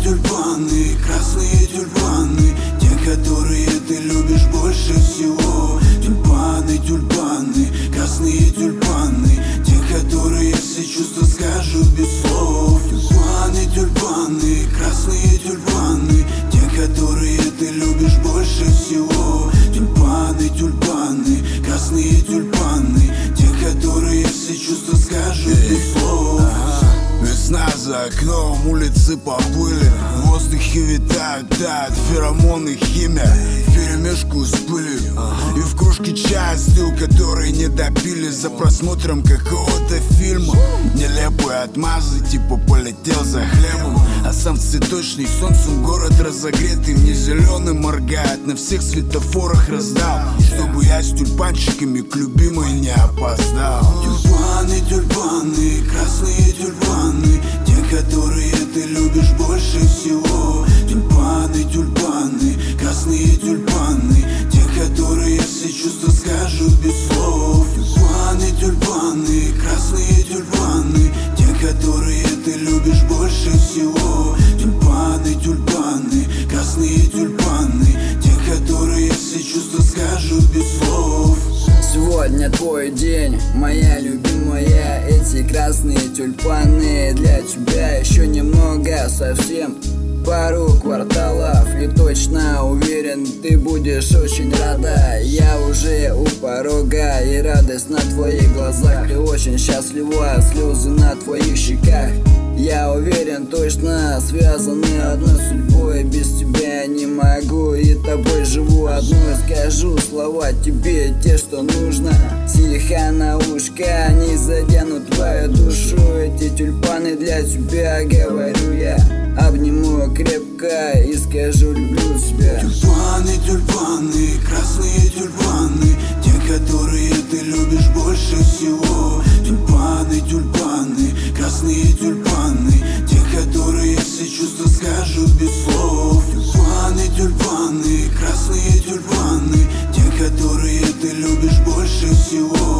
тюльпаны, красные тюльпаны, те, которые ты любишь больше всего. Тюльпаны, тюльпаны, красные тюльпаны, те, которые все чувства скажут без слов. Тюльпаны, тюльпаны, красные тюльпаны, те, которые ты любишь больше всего. Тюльпаны, тюльпаны, красные тюльпаны, те, которые все чувства скажут без слов. Весна за окном, улицы поплыли, в воздухе витают, тают феромоны, химия вперемешку с пылью. И в кружке чая стил, который не допили за просмотром какого-то фильма. Нелепые отмазы, типа полетел за хлебом, а сам в цветочный солнцем город разогретый. Мне зеленый моргает, на всех светофорах раздал, чтобы я с тюльпанчиками к любимой не опоздал. Тюльпаны, тюльпаны, красные тюльпаны, те, которые ты любишь больше всего. Тюльпаны, тюльпаны, красные тюльпаны, те, которые все чувства скажут без слов. Тюльпаны, тюльпаны, красные тюльпаны, те, которые ты любишь больше всего. Тюльпаны, тюльпаны, красные тюльпаны, те, которые все чувства скажут без слов. Сегодня твой день, моя любимая, эти красные тюльпаны для тебя. Еще немного, совсем пару кварталов, и точно уверен, ты будешь очень рада. Я уже у порога, и радость на твоих глазах. Ты очень счастлива, слезы на твоих щеках. Я уверен, точно связаны одной судьбой. Без тебя не могу, и тобой живу одной. Скажу слова тебе, те, что нужно. Тихо на ушко, они заденут твою душу. Эти тюльпаны для тебя, говорю я. Обниму крепко и скажу, люблю тебя. Тюльпаны, тюльпаны, красные тюльпаны, те, которые ты любишь больше всего. Тюльпаны, тюльпаны, красные тюльпаны, те, которые все чувства скажут без слов. Тюльпаны, тюльпаны, красные тюльпаны, те, которые ты любишь больше всего.